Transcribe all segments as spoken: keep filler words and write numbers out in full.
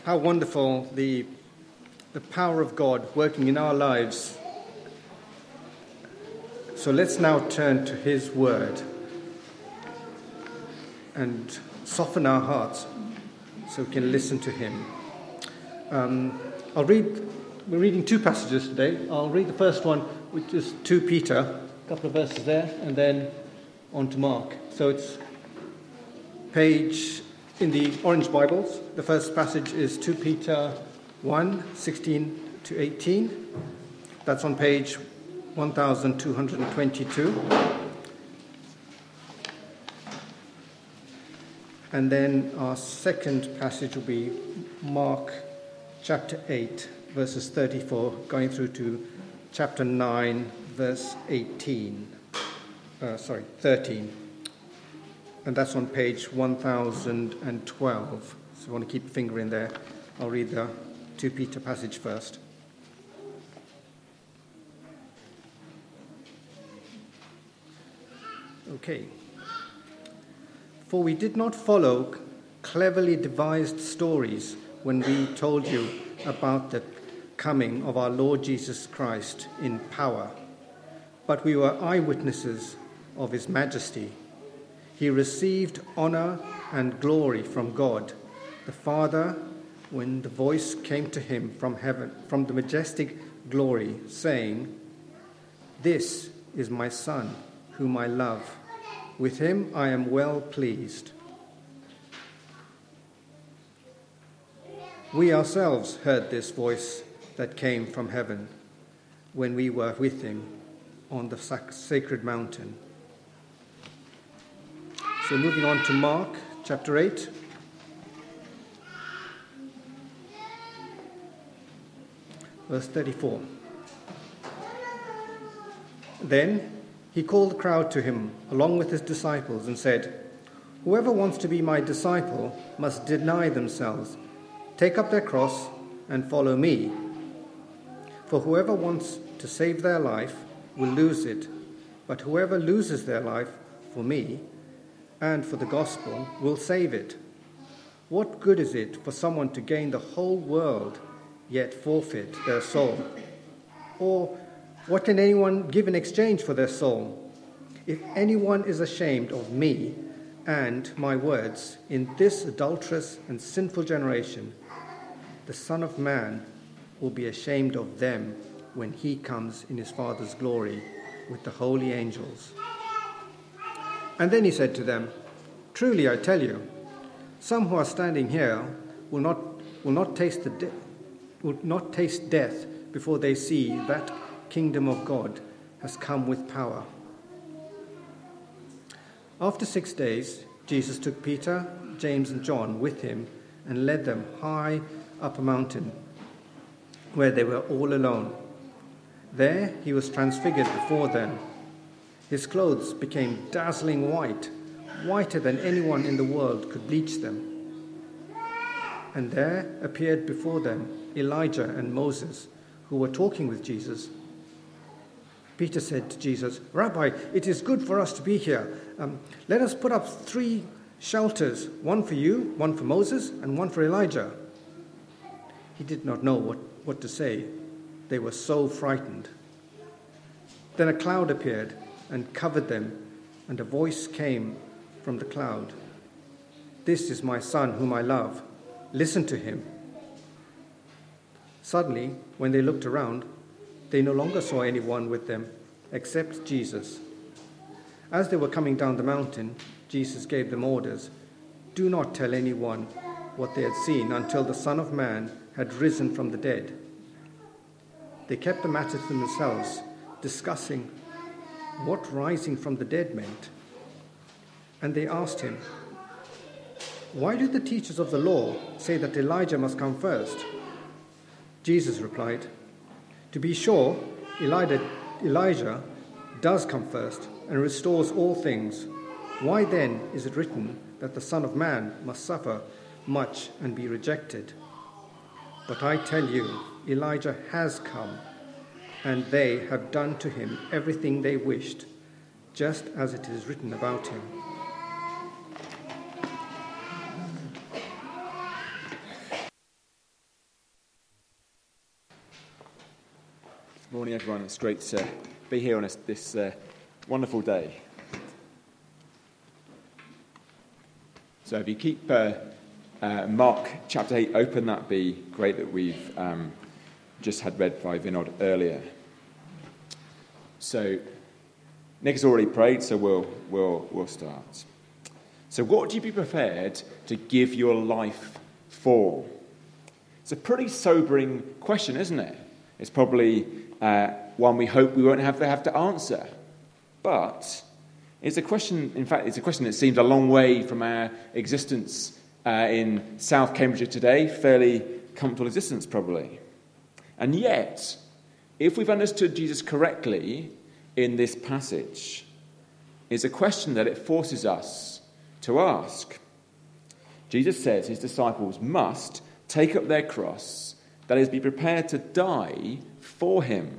how wonderful the, the power of God working in our lives. So let's now turn to his word and soften our hearts so we can listen to him. Um, I'll read, we're reading two passages today. I'll read the first one, which is Second Peter, a couple of verses there, and then on to Mark. So it's page in the Orange Bibles. The first passage is Second Peter one, sixteen to eighteen. That's on page one thousand two hundred twenty-two. And then our second passage will be Mark chapter eight, verses thirty-four, going through to chapter nine, verse eighteen. Uh, sorry, thirteen. And that's on page one thousand twelve. So if you want to keep a finger in there, I'll read the Second Peter passage first. Okay. For we did not follow cleverly devised stories when we told you about the coming of our Lord Jesus Christ in power, but we were eyewitnesses of his majesty. He received honor and glory from God, the Father, when the voice came to him from heaven, from the majestic glory, saying, "This is my Son, whom I love. With him I am well pleased." We ourselves heard this voice that came from heaven when we were with him on the sacred mountain. So moving on to Mark chapter eight. Verse thirty-four. Then he called the crowd to him along with his disciples and said, "Whoever wants to be my disciple must deny themselves, take up their cross, and follow me. For whoever wants to save their life will lose it, but whoever loses their life for me and for the gospel will save it. What good is it for someone to gain the whole world yet forfeit their soul? Or what can anyone give in exchange for their soul? If anyone is ashamed of me and my words in this adulterous and sinful generation, the Son of Man will be ashamed of them when he comes in his Father's glory with the holy angels." And then he said to them, "Truly I tell you, some who are standing here will not will not taste the de- will not taste death before they see that kingdom of God has come with power." After six days, Jesus took Peter, James, and John with him and led them high up a mountain where they were all alone. There he was transfigured before them. His clothes became dazzling white, whiter than anyone in the world could bleach them. And there appeared before them Elijah and Moses, who were talking with Jesus. Peter said to Jesus, "Rabbi, it is good for us to be here. Um, let us put up three shelters, one for you, one for Moses, and one for Elijah." He did not know what, what to say. They were so frightened. Then a cloud appeared and covered them, and a voice came from the cloud. "This is my Son whom I love. Listen to him." Suddenly, when they looked around, they no longer saw anyone with them except Jesus. As they were coming down the mountain, Jesus gave them orders, "Do not tell anyone what they had seen until the Son of Man had risen from the dead." They kept the matter to themselves, discussing what rising from the dead meant. And they asked him, "Why do the teachers of the law say that Elijah must come first?" Jesus replied, "To be sure, Elijah, Elijah does come first and restores all things. Why then is it written that the Son of Man must suffer much and be rejected? But I tell you, Elijah has come, and they have done to him everything they wished, just as it is written about him." Morning, everyone. It's great to be here on this, this uh, wonderful day. So if you keep uh, uh, Mark chapter eight open, that'd be great that we've um, just had read by Vinod earlier. So Nick has already prayed, so we'll, we'll, we'll start. So what would you be prepared to give your life for? It's a pretty sobering question, isn't it? It's probably uh, one we hope we won't have to have to answer. But it's a question, in fact, it's a question that seems a long way from our existence uh, in South Cambridgeshire today, fairly comfortable existence probably. And yet, if we've understood Jesus correctly in this passage, it's a question that it forces us to ask. Jesus says his disciples must take up their cross, that is, be prepared to die for him.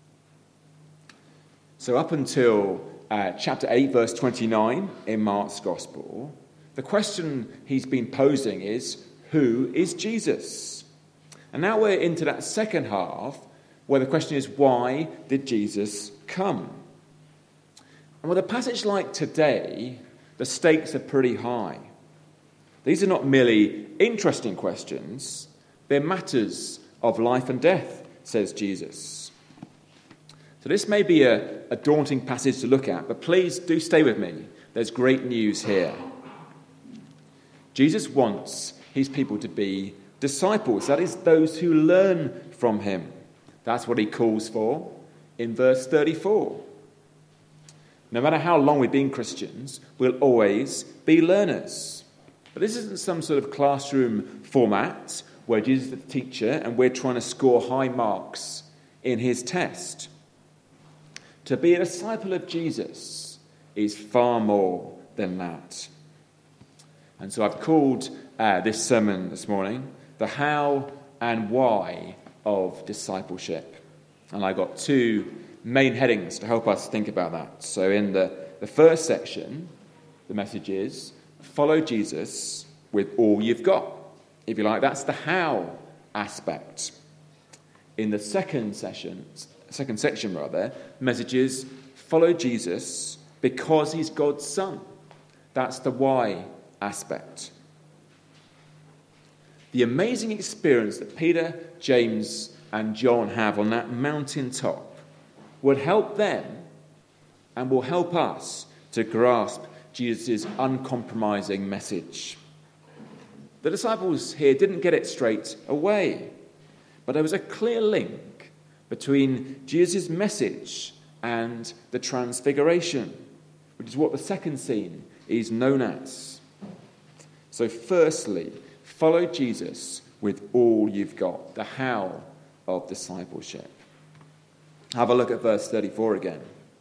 So up until uh, chapter eight, verse twenty-nine in Mark's Gospel, the question he's been posing is, who is Jesus? And now we're into that second half, where the question is, why did Jesus come? And with a passage like today, the stakes are pretty high. These are not merely interesting questions, they're matters of life and death, says Jesus. So this may be a, a daunting passage to look at, but please do stay with me. There's great news here. Jesus wants his people to be disciples, that is, those who learn from him. That's what he calls for in verse thirty-four. No matter how long we've been Christians, we'll always be learners. But this isn't some sort of classroom format where Jesus is the teacher and we're trying to score high marks in his test. To be a disciple of Jesus is far more than that. And so I've called uh, this sermon this morning, The How and Why of Discipleship. And I got two main headings to help us think about that. So in the, the first section, the message is, follow Jesus with all you've got. If you like, that's the how aspect. In the second session, second section rather, the message is follow Jesus because he's God's son. That's the why aspect. The amazing experience that Peter, James, and John have on that mountaintop would help them and will help us to grasp Jesus' uncompromising message. The disciples here didn't get it straight away, but there was a clear link between Jesus' message and the transfiguration, which is what the second scene is known as. So firstly, follow Jesus with all you've got, the how of discipleship. Have a look at verse thirty-four again.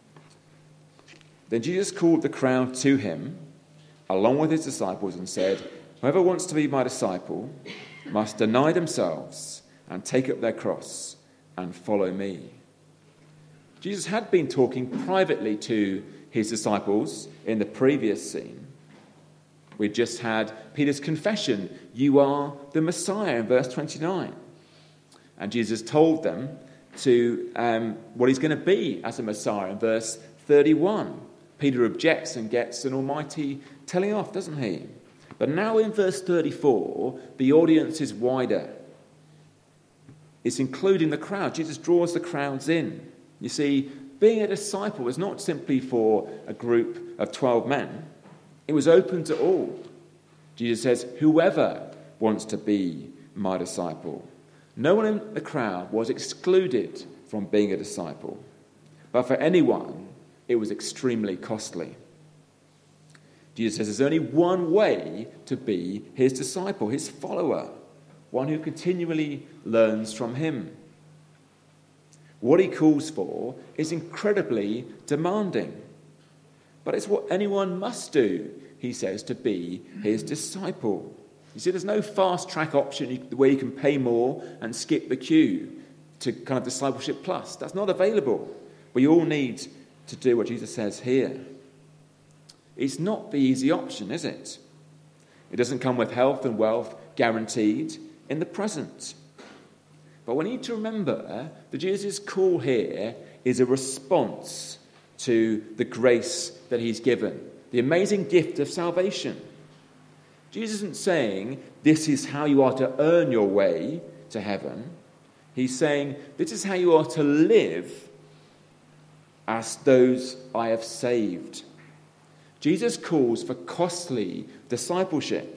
Then Jesus called the crowd to him, along with his disciples, and said, whoever wants to be my disciple must deny themselves and take up their cross and follow me. Jesus had been talking privately to his disciples in the previous scene. We just had Peter's confession, you are the Messiah, in verse twenty-nine. And Jesus told them to um, what he's going to be as a Messiah in verse thirty-one. Peter objects and gets an almighty telling off, doesn't he? But now in verse thirty-four, the audience is wider. It's including the crowd. Jesus draws the crowds in. You see, being a disciple was not simply for a group of twelve men. It was open to all. Jesus says, whoever wants to be my disciple. No one in the crowd was excluded from being a disciple. But for anyone, it was extremely costly. Jesus says there's only one way to be his disciple, his follower, one who continually learns from him. What he calls for is incredibly demanding. But it's what anyone must do, he says, to be his disciple. You see, there's no fast-track option where you can pay more and skip the queue to kind of discipleship plus. That's not available. We all need to do what Jesus says here. It's not the easy option, is it? It doesn't come with health and wealth guaranteed in the present. But we need to remember that Jesus' call here is a response to the grace that he's given, the amazing gift of salvation. Jesus isn't saying this is how you are to earn your way to heaven. He's saying this is how you are to live as those I have saved. Jesus calls for costly discipleship.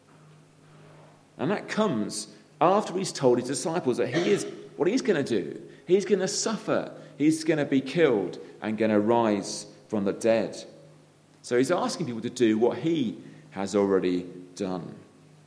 And that comes after he's told his disciples that he is what he's going to do. He's going to suffer. He's going to be killed and going to rise from the dead. So he's asking people to do what he has already done.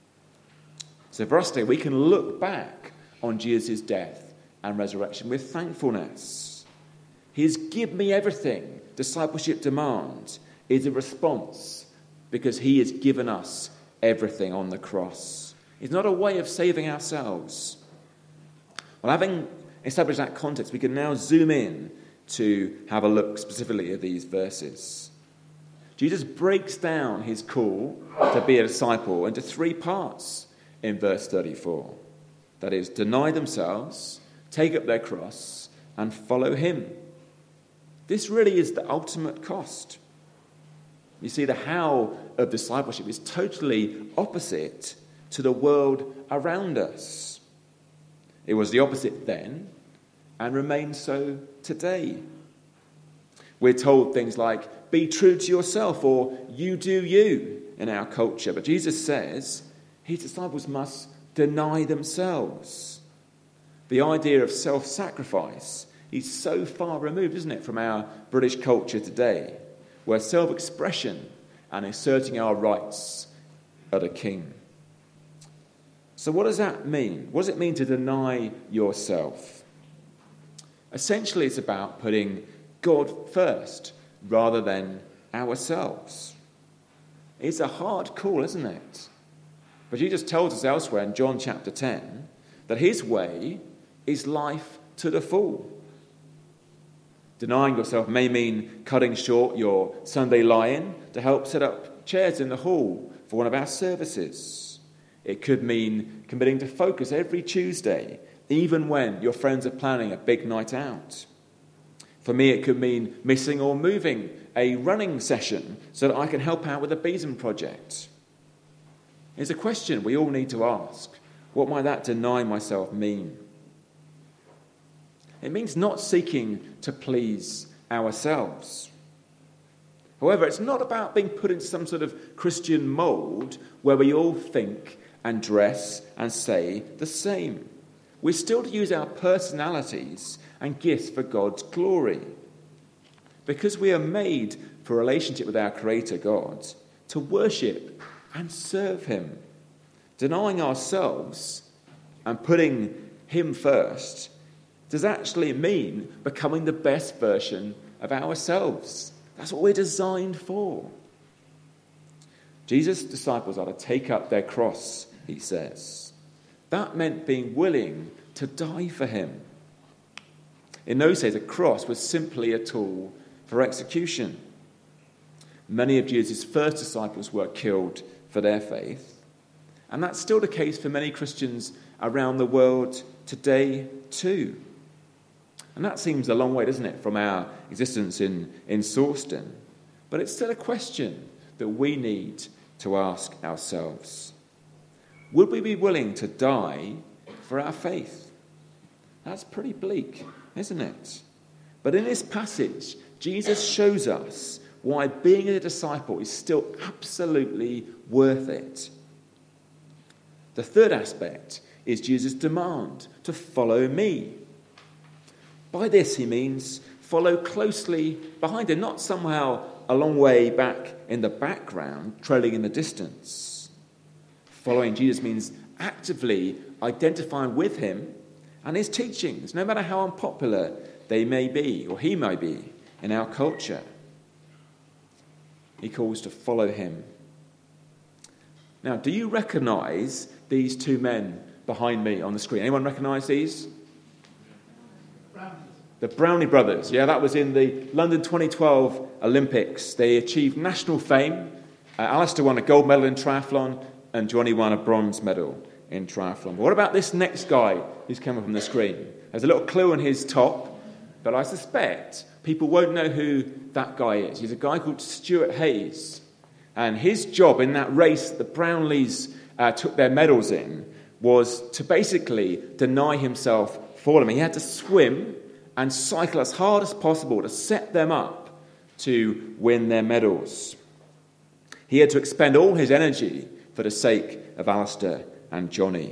So for us today, we can look back on Jesus' death and resurrection with thankfulness. His give me everything discipleship demand is a response because he has given us everything on the cross. It's not a way of saving ourselves. Well, having established that context, we can now zoom in to have a look specifically at these verses. Jesus breaks down his call to be a disciple into three parts in verse thirty-four. That is, deny themselves, take up their cross, and follow him. This really is the ultimate cost. You see, the how of discipleship is totally opposite to the world around us. It was the opposite then and remains so today. We're told things like, be true to yourself, or you do you in our culture. But Jesus says his disciples must deny themselves. The idea of self-sacrifice is so far removed, isn't it, from our British culture today, where self-expression and asserting our rights are the king. So what does that mean? What does it mean to deny yourself? Essentially, it's about putting God first rather than ourselves. It's a hard call, isn't it? But Jesus tells us elsewhere in John chapter ten that his way is life to the full. Denying yourself may mean cutting short your Sunday lie-in to help set up chairs in the hall for one of our services. It could mean committing to focus every Tuesday, even when your friends are planning a big night out. For me, it could mean missing or moving a running session so that I can help out with a Besom project. It's a question we all need to ask. What might that deny myself mean? It means not seeking to please ourselves. However, it's not about being put into some sort of Christian mould where we all think and dress and say the same. We're still to use our personalities and gifts for God's glory. Because we are made for a relationship with our Creator God, to worship and serve him. Denying ourselves and putting him first does actually mean becoming the best version of ourselves. That's what we're designed for. Jesus' disciples are to take up their cross, he says. That meant being willing to die for him. In those days, a cross was simply a tool for execution. Many of Jesus' first disciples were killed for their faith. And that's still the case for many Christians around the world today too. And that seems a long way, doesn't it, from our existence in, in Sawston. But it's still a question that we need to ask ourselves. Would we be willing to die for our faith? That's pretty bleak, isn't it? But in this passage, Jesus shows us why being a disciple is still absolutely worth it. The third aspect is Jesus' demand to follow me. By this he means follow closely behind him, not somehow a long way back in the background, trailing in the distance. Following Jesus means actively identifying with him and his teachings, no matter how unpopular they may be, or he may be, in our culture. He calls to follow him. Now, do you recognise these two men behind me on the screen? Anyone recognise these? The Brownie brothers. Yeah, that was in the London twenty twelve Olympics. They achieved national fame. Uh, Alistair won a gold medal in triathlon and Johnny won a bronze medal in triathlon. But what about this next guy who's coming from the screen? There's a little clue on his top, but I suspect people won't know who that guy is. He's a guy called Stuart Hayes. And his job in that race the Brownlees uh, took their medals in was to basically deny himself falling. He had to swim and cycle as hard as possible to set them up to win their medals. He had to expend all his energy for the sake of Alistair and Johnny.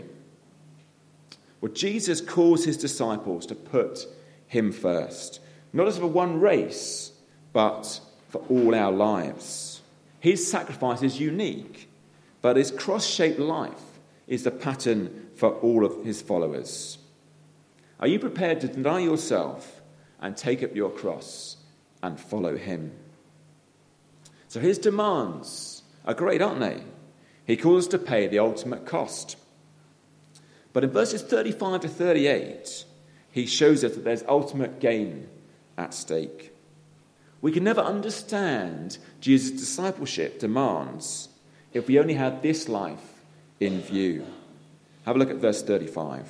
Well, Jesus calls his disciples to put him first, not just for one race, but for all our lives. His sacrifice is unique, but his cross-shaped life is the pattern for all of his followers. Are you prepared to deny yourself and take up your cross and follow him? So his demands are great, aren't they? He calls us to pay the ultimate cost. But in verses thirty-five to thirty-eight, he shows us that there's ultimate gain at stake. We can never understand Jesus' discipleship demands if we only had this life in view. Have a look at verse thirty-five.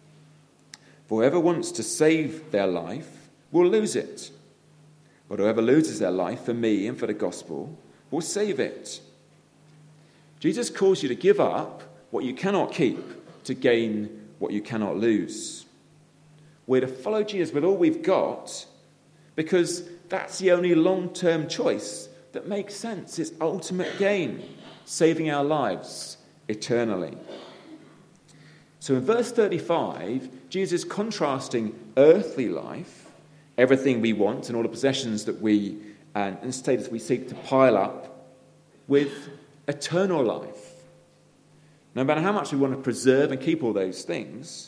For whoever wants to save their life will lose it. But whoever loses their life for me and for the gospel will save it. Jesus calls you to give up what you cannot keep to gain what you cannot lose. We're to follow Jesus with all we've got because that's the only long-term choice that makes sense. It's ultimate gain, saving our lives eternally. So in verse thirty-five, Jesus is contrasting earthly life, everything we want and all the possessions that we and, and status we seek to pile up, with eternal life. No matter how much we want to preserve and keep all those things,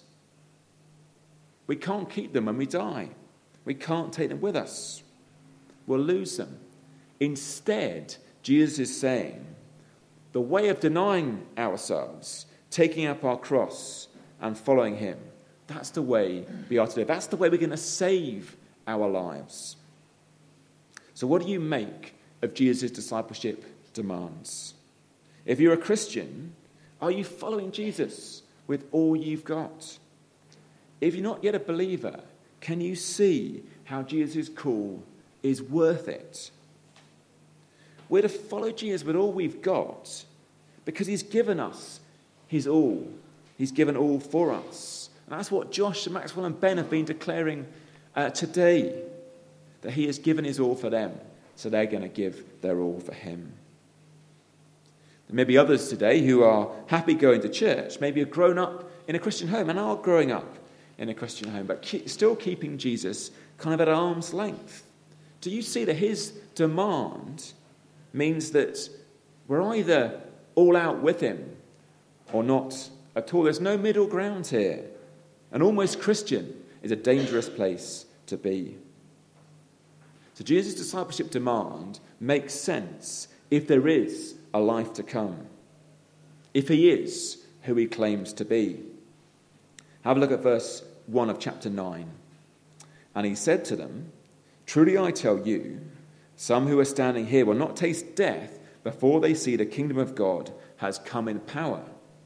we can't keep them when we die. We can't take them with us. We'll lose them. Instead, Jesus is saying, the way of denying ourselves, taking up our cross and following him, that's the way we are to live. That's the way we're going to save our lives. So what do you make of Jesus' discipleship demands? If you're a Christian, are you following Jesus with all you've got? If you're not yet a believer, can you see how Jesus' call is worth it? We're to follow Jesus with all we've got because he's given us his all. He's given all for us. And that's what Josh and Maxwell and Ben have been declaring uh, today, that he has given his all for them, so they're going to give their all for him. There may be others today who are happy going to church, maybe have grown up in a Christian home and are growing up in a Christian home, but keep, still keeping Jesus kind of at arm's length. Do you see that his demand means that we're either all out with him or not at all? There's no middle ground here. An almost Christian is a dangerous place to be. So Jesus' discipleship demand makes sense if there is a life to come, if he is who he claims to be. Have a look at verse one of chapter nine. And he said to them, truly I tell you, some who are standing here will not taste death before they see the kingdom of God has come in power.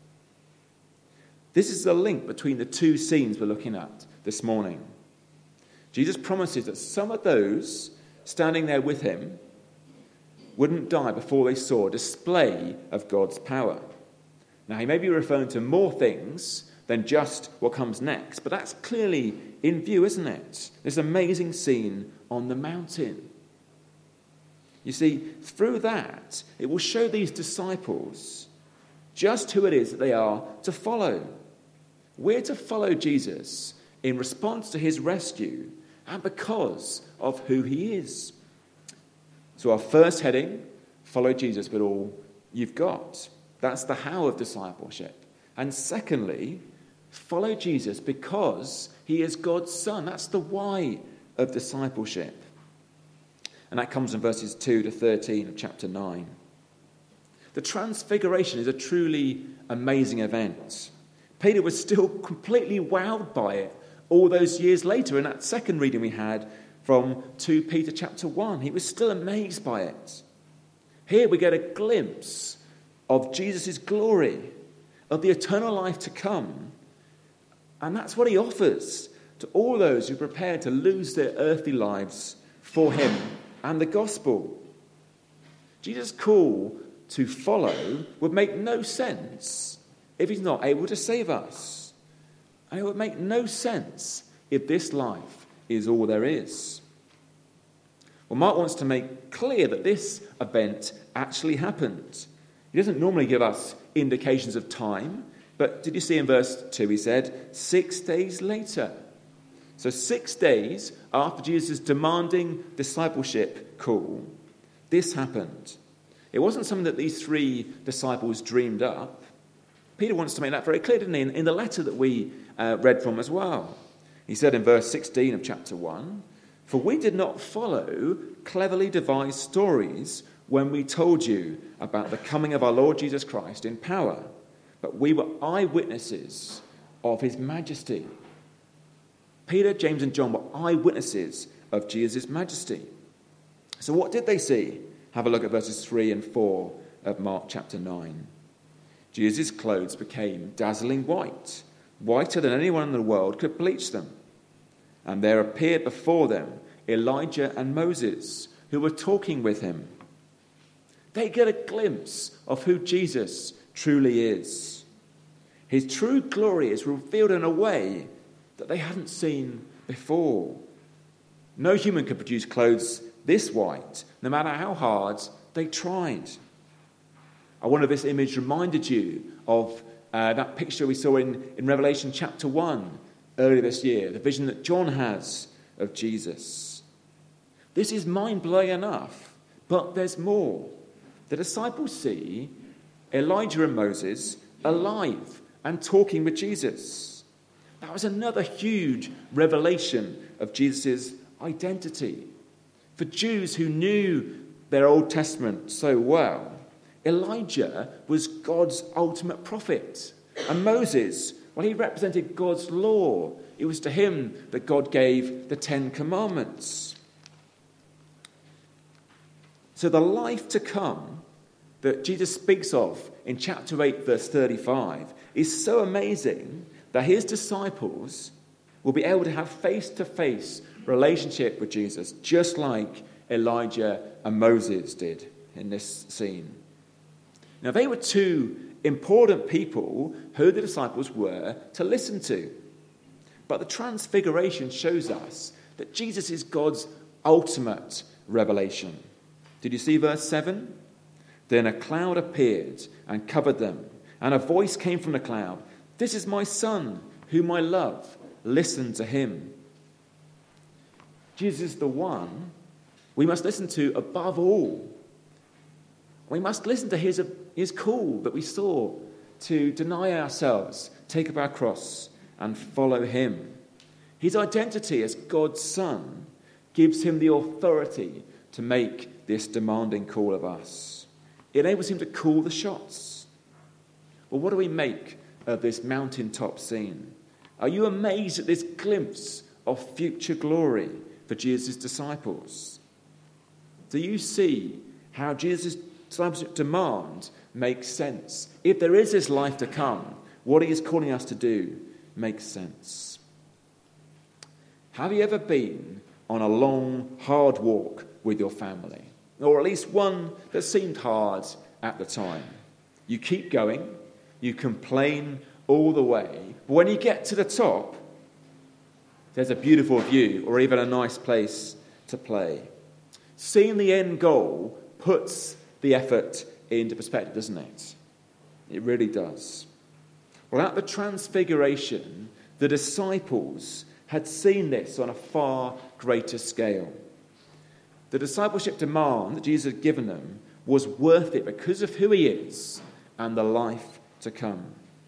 This is the link between the two scenes we're looking at this morning. Jesus promises that some of those standing there with him wouldn't die before they saw a display of God's power. Now, he may be referring to more things than just what comes next, but that's clearly in view, isn't it? This amazing scene on the mountain. You see, through that, it will show these disciples just who it is that they are to follow. We're to follow Jesus in response to his rescue and because of who he is. So our first heading, follow Jesus with all you've got. That's the how of discipleship. And secondly, follow Jesus because he is God's son. That's the why of discipleship. And that comes in verses two to thirteen of chapter nine. The transfiguration is a truly amazing event. Peter was still completely wowed by it all those years later in that second reading we had from Second Peter chapter one. He was still amazed by it. Here we get a glimpse of Jesus' glory, of the eternal life to come. And that's what he offers to all those who are prepared to lose their earthly lives for him and the gospel. Jesus' call to follow would make no sense if he's not able to save us. And it would make no sense if this life is all there is. Well, Mark wants to make clear that this event actually happened. He doesn't normally give us indications of time, but did you see in verse two, he said, six days later. So six days after Jesus' demanding discipleship call, this happened. It wasn't something that these three disciples dreamed up. Peter wants to make that very clear, didn't he, in, in the letter that we uh, read from as well. He said in verse sixteen of chapter one, "For we did not follow cleverly devised stories when we told you about the coming of our Lord Jesus Christ in power, but we were eyewitnesses of his majesty." Peter, James, and John were eyewitnesses of Jesus' majesty. So what did they see? Have a look at verses three and four of Mark chapter nine. Jesus' clothes became dazzling white, whiter than anyone in the world could bleach them. And there appeared before them Elijah and Moses, who were talking with him. They get a glimpse of who Jesus truly is. His true glory is revealed in a way that they hadn't seen before. No human could produce clothes this white, no matter how hard they tried. I wonder if this image reminded you of uh, that picture we saw in, in Revelation chapter one earlier this year, the vision that John has of Jesus. This is mind-blowing enough, but there's more. The disciples see Elijah and Moses alive and talking with Jesus. That was another huge revelation of Jesus' identity. For Jews who knew their Old Testament so well, Elijah was God's ultimate prophet. And Moses, well, he represented God's law. It was to him that God gave the Ten Commandments. So the life to come that Jesus speaks of in chapter eight, verse thirty-five, is so amazing that his disciples will be able to have face-to-face relationship with Jesus, just like Elijah and Moses did in this scene. Now, they were two important people who the disciples were to listen to. But the Transfiguration shows us that Jesus is God's ultimate revelation. Did you see verse seven? Then a cloud appeared and covered them, and a voice came from the cloud, "This is my son, whom I love. Listen to him." Jesus is the one we must listen to above all. We must listen to his, his call that we saw to deny ourselves, take up our cross, and follow him. His identity as God's Son gives him the authority to make this demanding call of us. It enables him to call the shots. Well, what do we make of this mountaintop scene? Are you amazed at this glimpse of future glory for Jesus' disciples? Do you see how Jesus' discipleship demand makes sense? If there is this life to come, what he is calling us to do makes sense. Have you ever been on a long, hard walk with your family? Or at least one that seemed hard at the time. You keep going, you complain all the way, but when you get to the top, there's a beautiful view or even a nice place to play. Seeing the end goal puts the effort into perspective, doesn't it? It really does. Well, at the Transfiguration, the disciples had seen this on a far greater scale. The discipleship demand that Jesus had given them was worth it because of who he is and the life to come.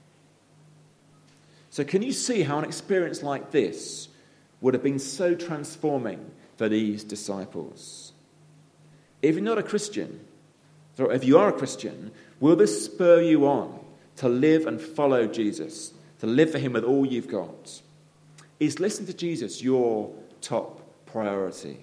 So can you see how an experience like this would have been so transforming for these disciples? If you're not a Christian, or if you are a Christian, will this spur you on to live and follow Jesus, to live for him with all you've got? Is listening to Jesus your top priority?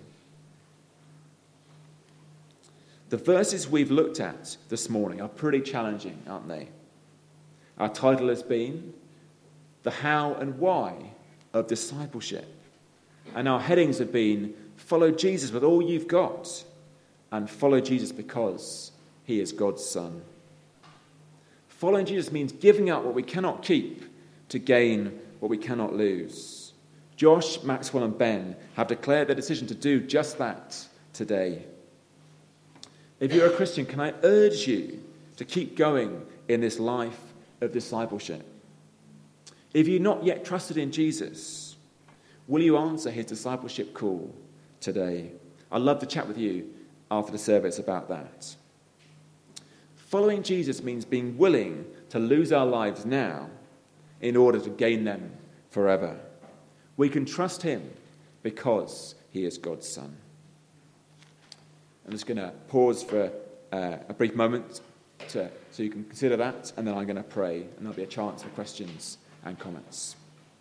The verses we've looked at this morning are pretty challenging, aren't they? Our title has been the how and why of discipleship. And our headings have been follow Jesus with all you've got and follow Jesus because he is God's Son. Following Jesus means giving up what we cannot keep to gain what we cannot lose. Josh, Maxwell and Ben have declared their decision to do just that today. If you're a Christian, can I urge you to keep going in this life of discipleship? If you've not yet trusted in Jesus, will you answer his discipleship call today? I'd love to chat with you after the service about that. Following Jesus means being willing to lose our lives now in order to gain them forever. We can trust him because he is God's Son. I'm just going to pause for uh, a brief moment to, so you can consider that, and then I'm going to pray, and there'll be a chance for questions and comments.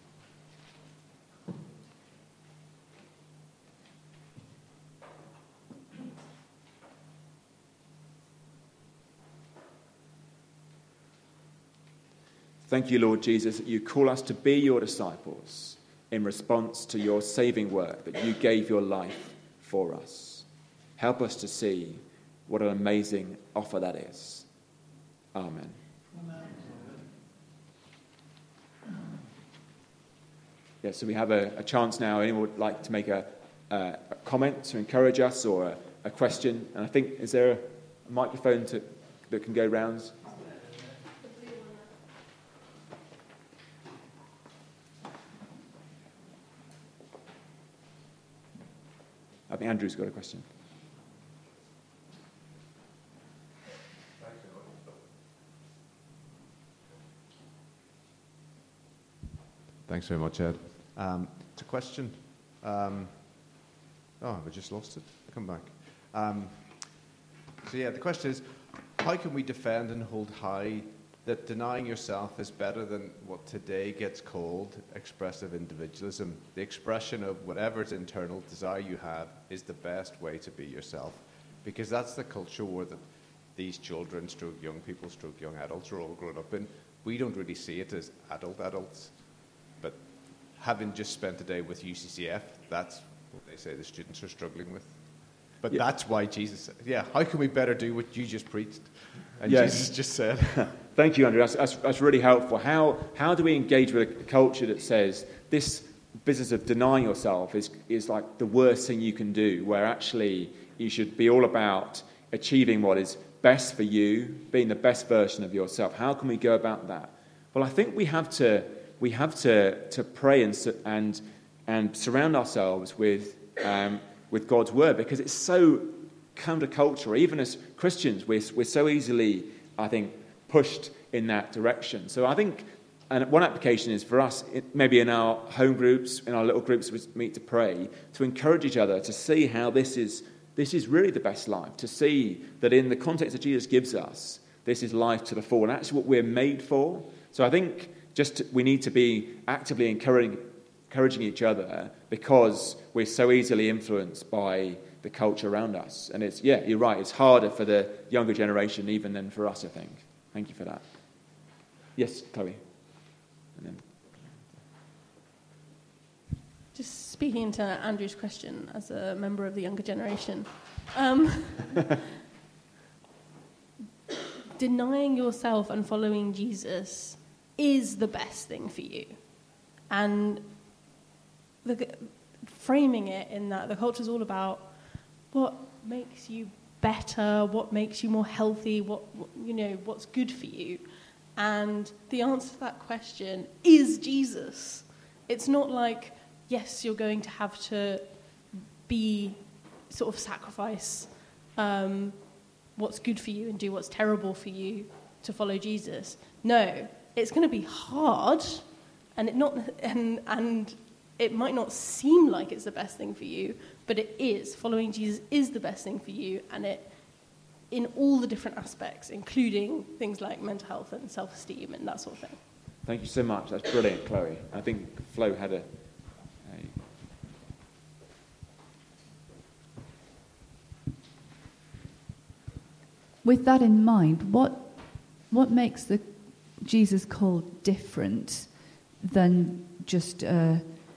Thank you, Lord Jesus, that you call us to be your disciples in response to your saving work, that you gave your life for us. Help us to see what an amazing offer that is. Amen. Amen. Yeah, so we have a, a chance now. Anyone would like to make a, a, a comment to encourage us or a, a question? And I think, is there a, a microphone to, that can go round? I think Andrew's got a question. Thanks very much, Ed. Um, it's a question. Um, oh, have I just lost it? Come back. Um, so yeah, the question is, how can we defend and hold high that denying yourself is better than what today gets called expressive individualism? The expression of whatever internal desire you have is the best way to be yourself. Because that's the culture war that these children, stroke young people, stroke young adults are all grown up in. We don't really see it as adult adults. But having just spent a day with U C C F, that's what they say the students are struggling with. But yeah. That's why Jesus said, yeah, how can we better do what you just preached? And yes. Jesus just said. Thank you, Andrew. That's, that's, that's really helpful. How, how do we engage with a culture that says this business of denying yourself is, is like the worst thing you can do, where actually you should be all about achieving what is best for you, being the best version of yourself? How can we go about that? Well, I think we have to... We have to, to pray and, and and surround ourselves with um, with God's word, because it's so countercultural. Even as Christians, we're we're so easily, I think, pushed in that direction. So I think, and one application is for us, maybe in our home groups, in our little groups we meet to pray, to encourage each other to see how this is this is really the best life. To see that in the context that Jesus gives us, this is life to the full, and that's what we're made for. So I think. Just we need to be actively encouraging, encouraging each other, because we're so easily influenced by the culture around us. And it's, yeah, you're right, it's harder for the younger generation even than for us, I think. Thank you for that. Yes, Chloe. And then... Just speaking to Andrew's question as a member of the younger generation. Um, denying yourself and following Jesus is the best thing for you. And the, framing it in that the culture is all about what makes you better, what makes you more healthy, what, you know, what's good for you. And the answer to that question is Jesus. It's not like, yes, you're going to have to be sort of sacrifice um, what's good for you and do what's terrible for you to follow Jesus. No. It's going to be hard, and it not and and it might not seem like it's the best thing for you, but it is. Following Jesus is the best thing for you, and it in all the different aspects, including things like mental health and self-esteem and that sort of thing. Thank you so much. That's brilliant, Chloe. I think Flo had a. a... With that in mind, what what makes the Jesus called different than just uh,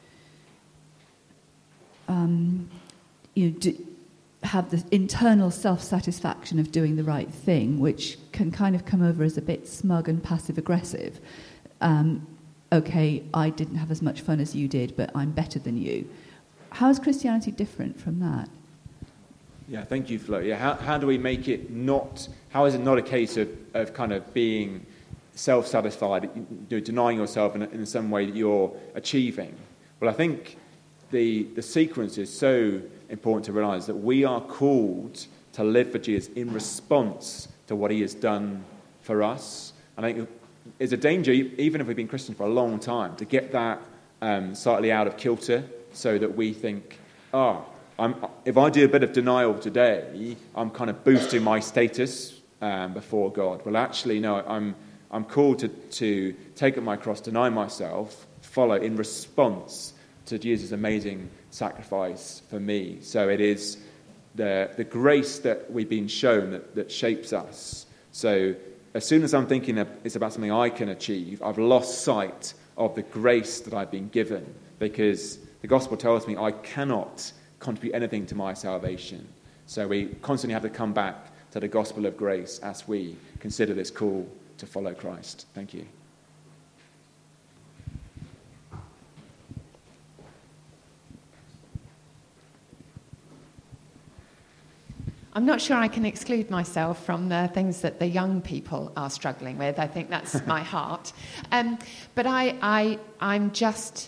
um, you know, do, have the internal self-satisfaction of doing the right thing, which can kind of come over as a bit smug and passive-aggressive. Um, okay, I didn't have as much fun as you did, but I'm better than you. How is Christianity different from that? Yeah, thank you, Flo. Yeah, how, how do we make it not, how is it not a case of, of kind of being self-satisfied, you know, denying yourself in, in some way that you're achieving? Well, I think the the sequence is so important to realise that we are called to live for Jesus in response to what he has done for us. And I think there's a danger, even if we've been Christians for a long time, to get that um, slightly out of kilter, so that we think, oh, I'm, if I do a bit of denial today, I'm kind of boosting my status um, before God. Well, actually, no, I'm I'm called to, to take up my cross, deny myself, follow in response to Jesus' amazing sacrifice for me. So it is the the grace that we've been shown that, that shapes us. So as soon as I'm thinking that it's about something I can achieve, I've lost sight of the grace that I've been given, because the gospel tells me I cannot contribute anything to my salvation. So we constantly have to come back to the gospel of grace as we consider this call to follow Christ. Thank you. I'm not sure I can exclude myself from the things that the young people are struggling with. I think that's my heart. Um, but I, I, I'm just...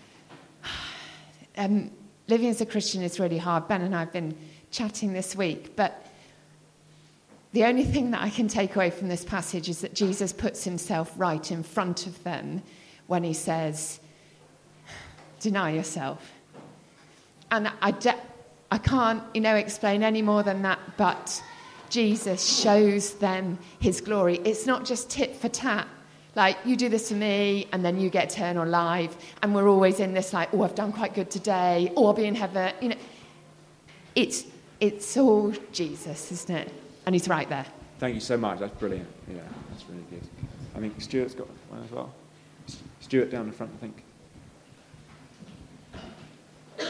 Um, living as a Christian is really hard. Ben and I have been chatting this week, but the only thing that I can take away from this passage is that Jesus puts himself right in front of them when he says, deny yourself. And I, de- I can't, you know, explain any more than that, but Jesus shows them his glory. It's not just tit for tat. Like, you do this to me, and then you get eternal life. And we're always in this, like, oh, I've done quite good today, or I'll be in heaven. You know, it's it's all Jesus, isn't it? And he's right there. Thank you so much. That's brilliant. Yeah, that's really good. I think Stuart's got one as well. Stuart down the front, I think.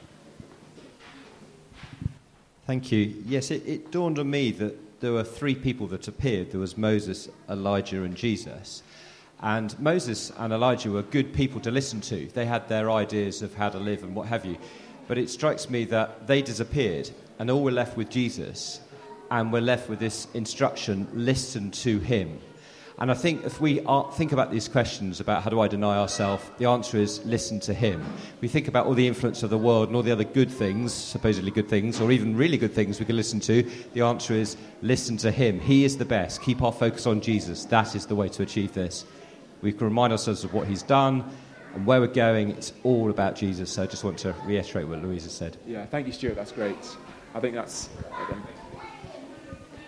Thank you. Yes, it, it dawned on me that there were three people that appeared. There was Moses, Elijah, and Jesus. And Moses and Elijah were good people to listen to. They had their ideas of how to live and what have you. But it strikes me that they disappeared, and all we're left with Jesus, and we're left with this instruction, listen to him. And I think if we are, think about these questions about how do I deny ourselves, the answer is listen to him. We think about all the influence of the world and all the other good things, supposedly good things, or even really good things we can listen to. The answer is listen to him. He is the best. Keep our focus on Jesus. That is the way to achieve this. We can remind ourselves of what he's done and where we're going. It's all about Jesus. So I just want to reiterate what Louisa said. Yeah, thank you, Stuart. That's great. I think that's... Again,